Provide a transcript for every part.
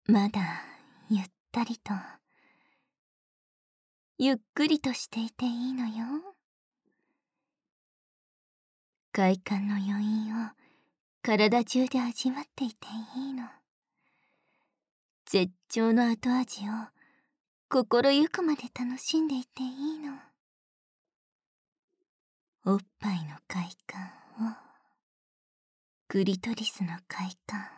まだゆったりとゆっくりとしていていいのよ。快感の余韻を体中で味わっていていいの。絶頂の後味を心ゆくまで楽しんでいていいの。おっぱいの快感を、クリトリスの快感を、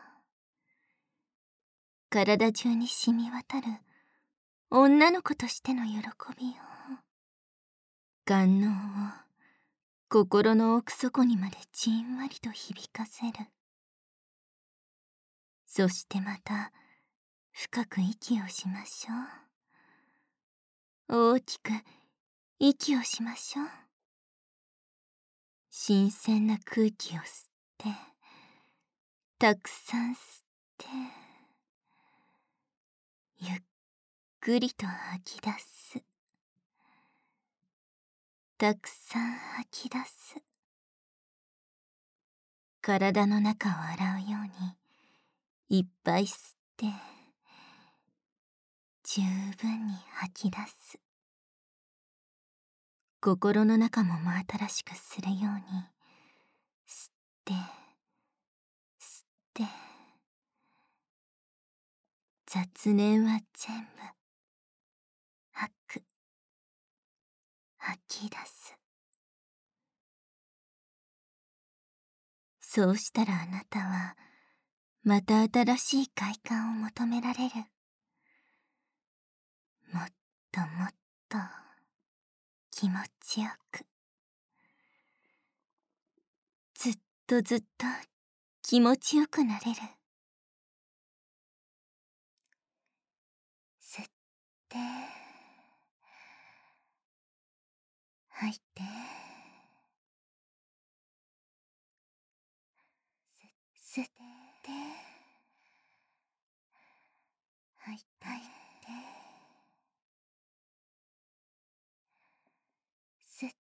体中に染み渡る女の子としての喜びを、官能を心の奥底にまでじんわりと響かせる。そしてまた深く息をしましょう。大きく息をしましょう。新鮮な空気を吸って、たくさん吸って、ゆっくりと吐き出す。たくさん吐き出す。体の中を洗うようにいっぱい吸って、十分に吐き出す。心の中も真新しくするように吸って吸って、雑念は全部吐く。吐き出す。そうしたらあなたはまた新しい快感を求められる。もっともっと気持ちよく、ずっとずっと気持ちよくなれる。吸って吐いて、吸って吐いて、吸って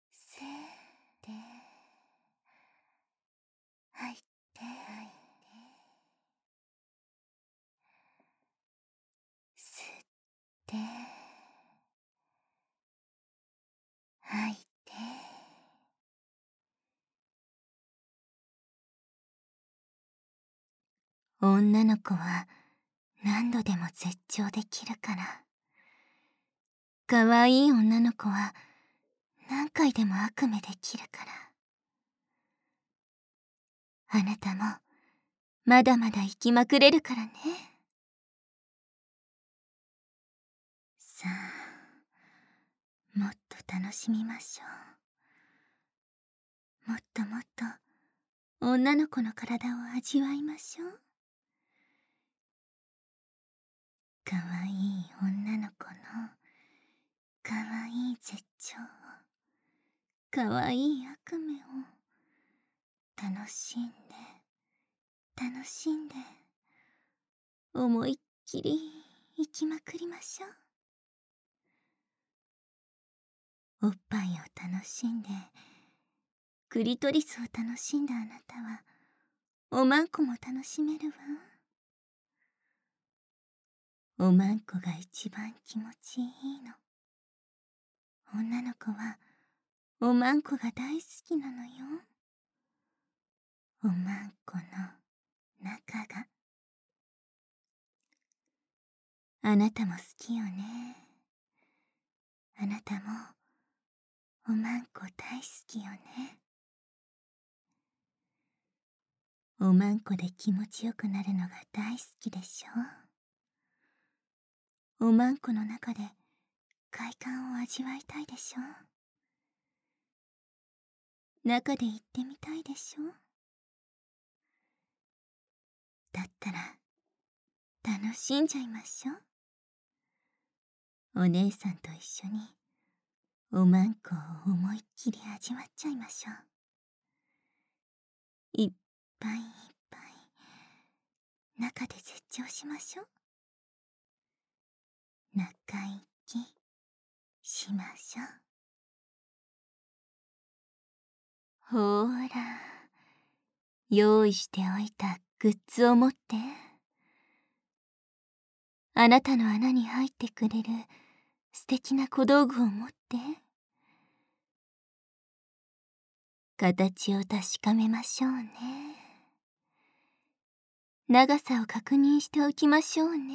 吐いて、吸って吐いて。女の子は何度でも絶頂できるから。かわいい女の子は何回でも悪夢できるから。あなたもまだまだ生きまくれるからね。さあ、もっと楽しみましょう。もっともっと女の子の体を味わいましょう。かわいい女の子のかわいい絶頂を、かわいい悪夢を楽しんで楽しんで、思いっきり生きまくりましょう。おっぱいを楽しんで、クリトリスを楽しんだあなたはおまんこも楽しめるわ。おまんこが一番気持ちいいの。女の子はおまんこが大好きなのよ。おまんこの中が。あなたも好きよね。あなたもおまんこ大好きよね。おまんこで気持ちよくなるのが大好きでしょ。おまんこの中で快感を味わいたいでしょ。中で行ってみたいでしょ。だったら楽しんじゃいましょう。お姉さんと一緒におまんこを思いっきり味わっちゃいましょう。いっぱいいっぱい中で絶頂しましょう。中息しましょう。ほーら、用意しておいたグッズを持って。 あなたの穴に入ってくれる素敵な小道具を持って、形を確かめましょうね。長さを確認しておきましょうね。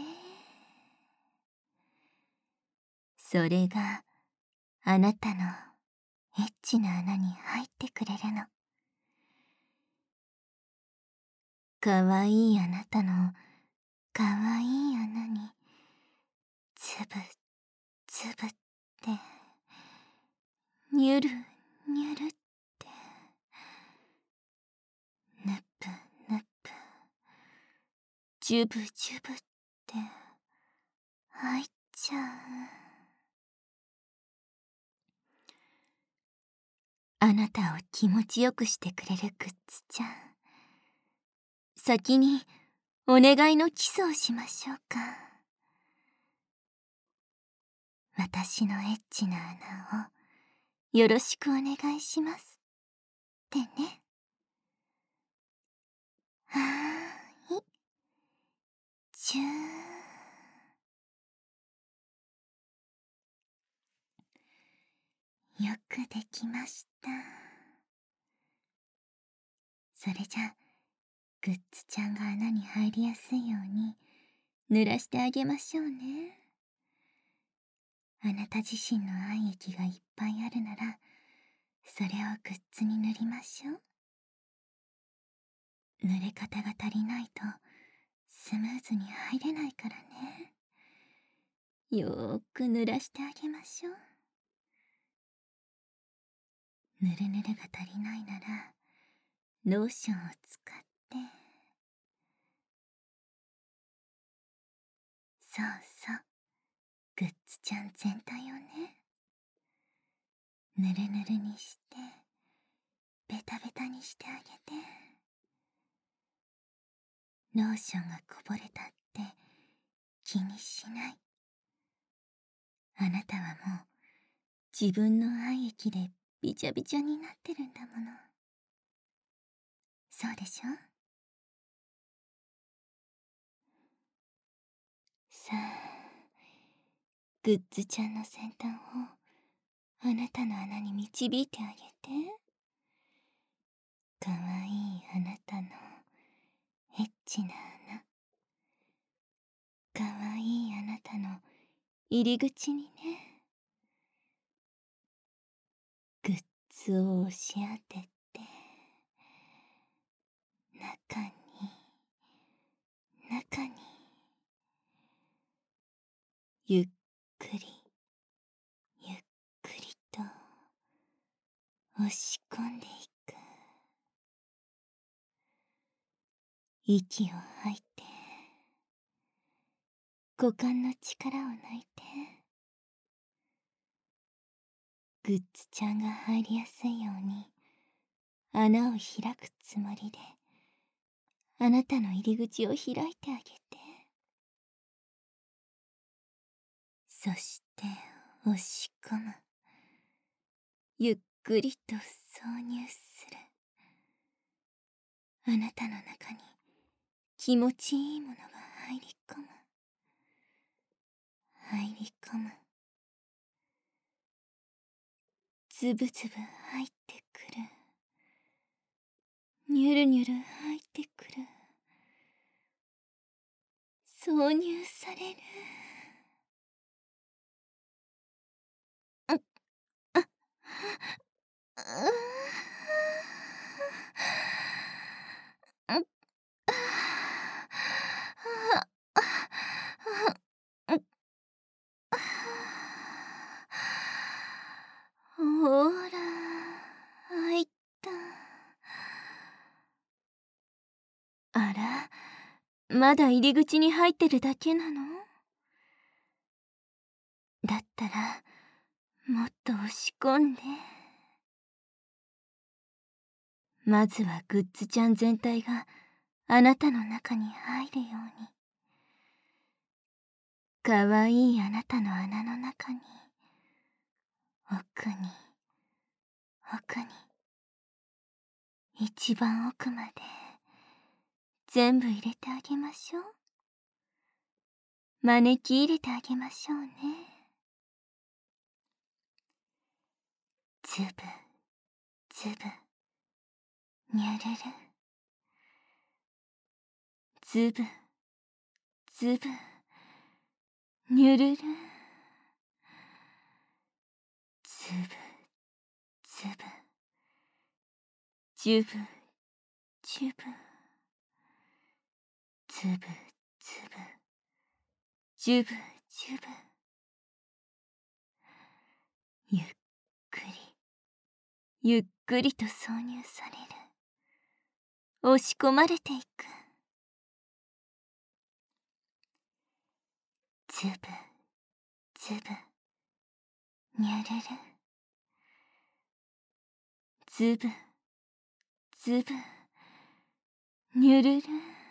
それがあなたのエッチな穴に入ってくれるの。かわいいあなたのかわいい穴につぶつぶってにゅるにゅるってぬぷぬぷじゅぶじゅぶって入っちゃう。あなたを気持ちよくしてくれるグッズちゃん、先にお願いのキスをしましょうか。私のエッチな穴をよろしくお願いしますってね。はーい、チュー。よくできました。それじゃグッズちゃんが穴に入りやすいように濡らしてあげましょうね。あなた自身の愛液がいっぱいあるなら、それをグッズに塗りましょう。濡れ方が足りないとスムーズに入れないからね。よーく濡らしてあげましょう。ぬるぬるが足りないならローションを使って、そうそう、グッズちゃん全体をね、ぬるぬるにしてベタベタにしてあげて、ローションがこぼれたって気にしない。あなたはもう自分の愛液でびちゃびちゃになってるんだもの。そうでしょ。さあ、グッズちゃんの先端をあなたの穴に導いてあげて。かわいいあなたのエッチな穴、かわいいあなたの入り口にね、グッズを押し当てて、中に中にゆっくりゆっくりと押し込んでいく。息を吐いて股間の力を抜いて、グッズちゃんが入りやすいように穴を開くつもりで、あなたの入り口を開いてあげて、そして押し込む。ゆっくりと挿入する。あなたの中に気持ちいいものが入り込む。入り込む。つぶつぶ入ってくる。にゅるにゅる入ってくる。挿入される。あ、ほら、入った。あら、まだ入り口に入ってるだけなの？だったら、もっと押し込んで。まずはグッズちゃん全体があなたの中に入るように。かわいいあなたの穴の中に、奥に、奥に、一番奥まで全部入れてあげましょう。 招き入れてあげましょうね。つぶつぶにゅるる、つぶつぶにゅるる、つぶつぶじゅぶじゅぶ、つぶつぶじゅぶじゅぶ、ゆっくりゆっくりと挿入される。押し込まれていく。つぶつぶにゅるる、つぶつぶにゅるる、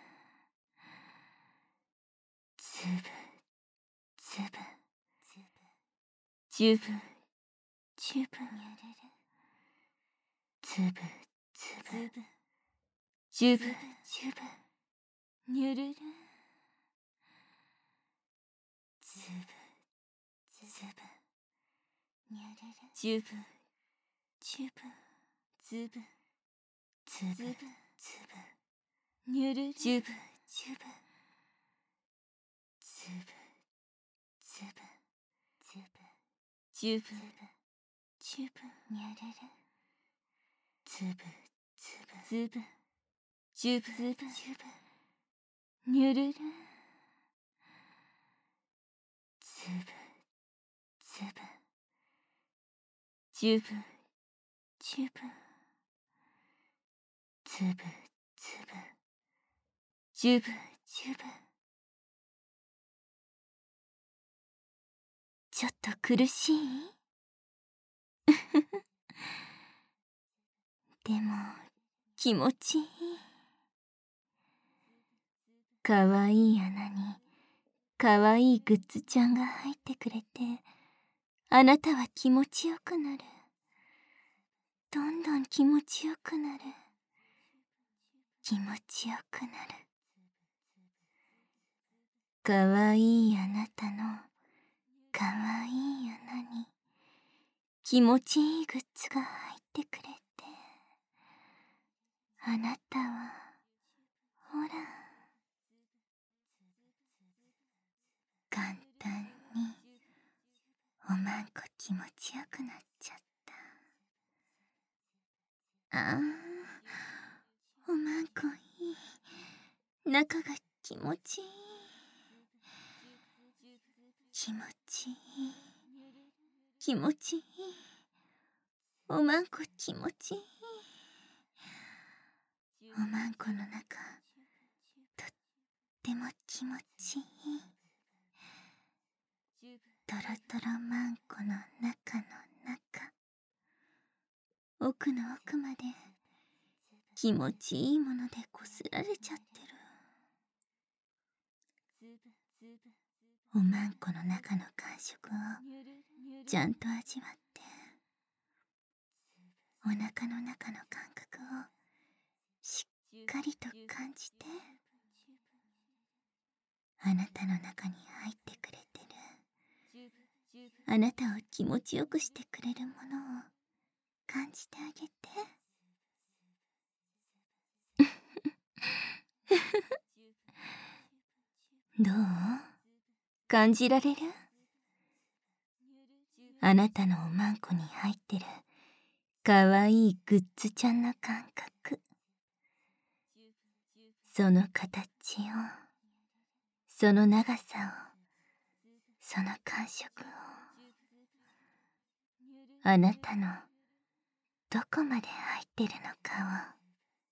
つぶつぶじゅぶじゅぶ、つぶつぶじゅぶじゅぶにゅるる、つぶつぶにゅるる、じゅぶじゅぶ、つぶつぶつぶにゅるる、じゅぶじゅぶ、つぶつぶつぶじゅぶじゅぶにゅるる、つぶつぶつぶじゅぶじゅぶにゅるる、つぶつぶじゅぶじゅぶ、つぶつぶじゅぶじゅぶ。ちょっと苦しい？でも気持ちいい。かわいい穴にかわいいグッズちゃんが入ってくれて、あなたは気持ちよくなる。どんどん気持ちよくなる。気持ちよくなる。かわいいあなたのかわいい穴に気持ちいいグッズが入ってくれて、あなたはほら簡単におまんこ気持ちよくなっちゃった。ああ、おまんこいい。中が気持ちいい。気持ちいい。気持ちいい。おまんこ気持ちいい。おまんこの中、とっても気持ちいい。とろとろまんこの中の中、奥の奥まで気持ちいいものでこすられちゃってる。おまんこの中の感触をちゃんと味わって、お腹の中の感覚をしっかりと感じて、あなたの中に入ってくれてる、あなたを気持ちよくしてくれるものを感じてあげて。どう？感じられる？あなたのおまんこに入ってるかわいいグッズちゃんの感覚、その形を、その長さを、その感触を、あなたのどこまで入ってるのかを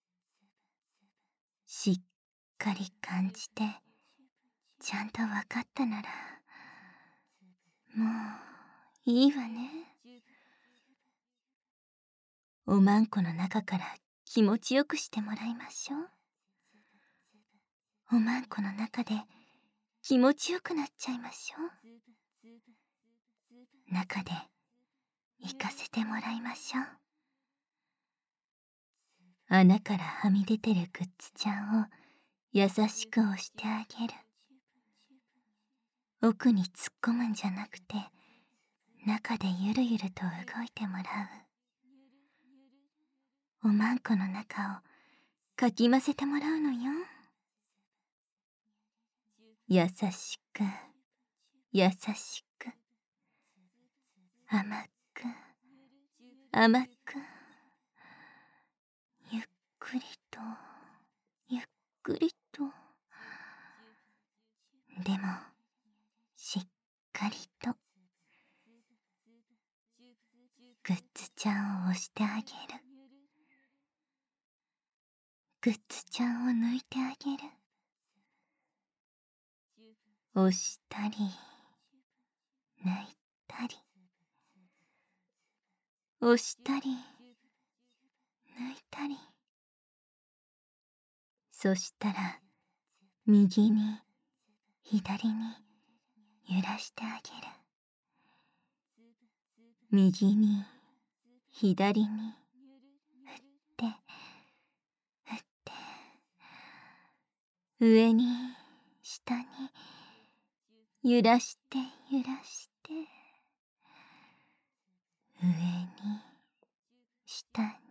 しっかり感じて、ちゃんとわかったなら、もういいわね。おまんこの中から気持ちよくしてもらいましょう。おまんこの中で気持ちよくなっちゃいましょう。中で行かせてもらいましょう。穴からはみ出てるグッズちゃんを優しく押してあげる。 奥に突っ込むんじゃなくて、中でゆるゆると動いてもらう。おまんこの中をかき混ぜてもらうのよ。優しく優しく、甘く甘く、ゆっくりとゆっくりと、でもしっかりと。グッズちゃんを押してあげる。グッズちゃんを抜いてあげる。押したり抜いたり、押したり抜いたり。そしたら右に左に揺らしてあげる。右に左に振って振って、上に下に揺らして揺らして、上に下に